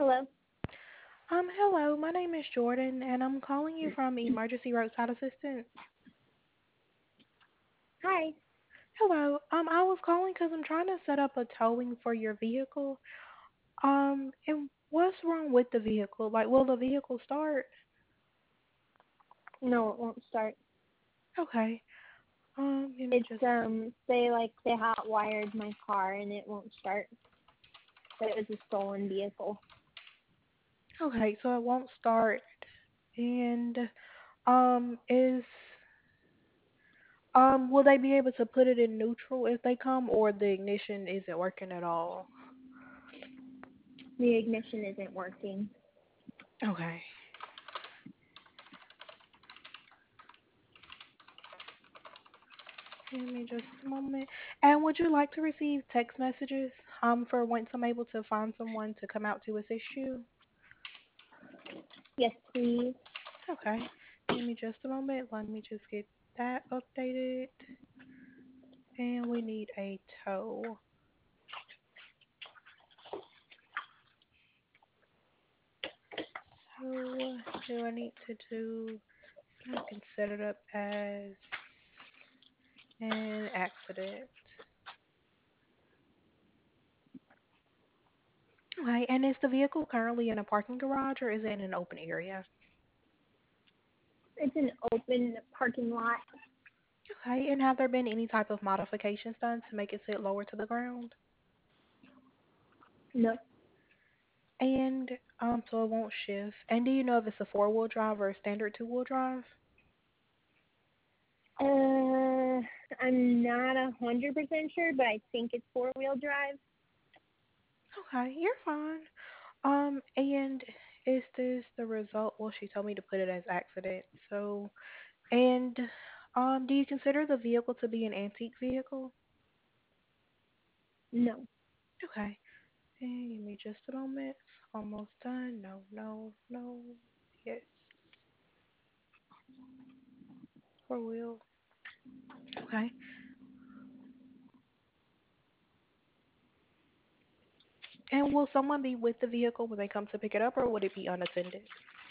Hello. Hello, my name is Jordan, and I'm calling you from Emergency Roadside Assistance. Hi. Hello, I was calling because I'm trying to set up a towing for your vehicle. And what's wrong with the vehicle? Like, will the vehicle start? No, it won't start. Okay. Give me It's just. they hot wired my car and it won't start. But it was a stolen vehicle. Okay, so it won't start. And is will they be able to put it in neutral if they come, or the ignition isn't working at all? The ignition isn't working. Okay. Give me just a moment. And would you like to receive text messages for once I'm able to find someone to come out to assist you? Yes, please. Okay. Give me just a moment. Let me just get that updated. And we need a tow. So what do I need to do? I can set it up as an accident. Okay, and is the vehicle currently in a parking garage or is it in an open area? It's an open parking lot. Okay, and have there been any type of modifications done to make it sit lower to the ground? No. And so it won't shift. And do you know if it's a four-wheel drive or a standard two-wheel drive? I'm not 100% sure, but I think it's four-wheel drive. Okay, you're fine. And is this the result? Well, she told me to put it as accident. So, and do you consider the vehicle to be an antique vehicle? No. Okay. And give me just a moment. Almost done. No, no, no. Yes. Four wheel. Okay. And will someone be with the vehicle when they come to pick it up, or would it be unattended?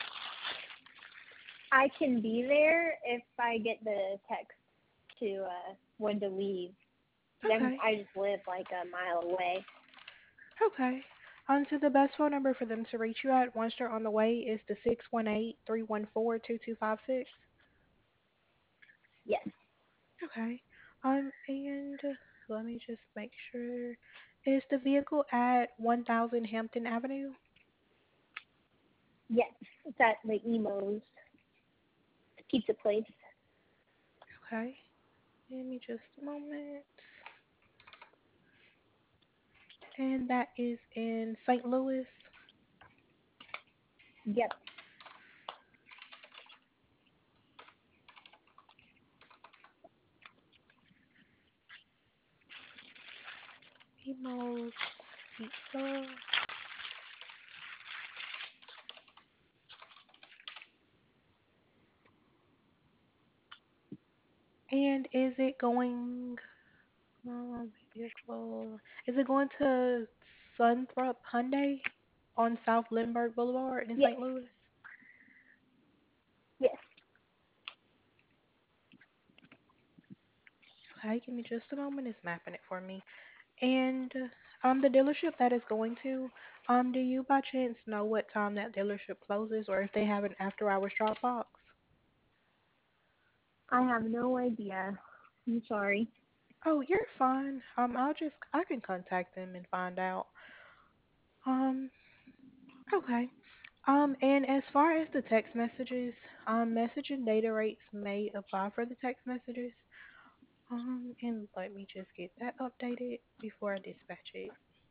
I can be there if I get the text to when to leave. Okay. I just live like a mile away. Okay. So the best phone number for them to reach you at once they're on the way is the 618-314-2256. Yes. Okay. And let me just make sure. Is the vehicle at 1000 Hampton Avenue? Yes. It's at the Emos pizza place. Okay. Give me just a moment. And that is in St. Louis. Yep. Emos Pizza. And is it going vehicle. Is it going to Sunthrop Hyundai on South Lindbergh Boulevard in Yes. St. Louis? Yes. Okay, give me just a moment. It's mapping it for me. And the dealership that is going to, do you by chance know what time that dealership closes, or if they have an after hours drop box? I have no idea. I'm sorry. Oh, you're fine. I can contact them and find out. Um, okay. And as far as the text messages, message and data rates may apply for the text messages. And let me just get that updated before I dispatch it.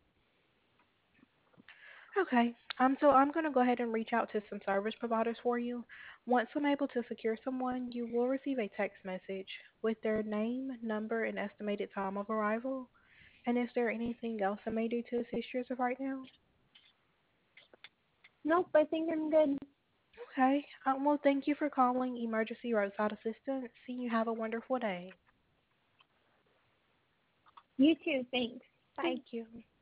Okay. So I'm gonna go ahead and reach out to some service providers for you. Once I'm able to secure someone, you will receive a text message with their name, number, and estimated time of arrival. And is there anything else I may do to assist you as of right now? Nope, I think I'm good. Okay. Well, thank you for calling Emergency Roadside Assistance. See you have a wonderful day. You too, thanks. Bye. Thank you.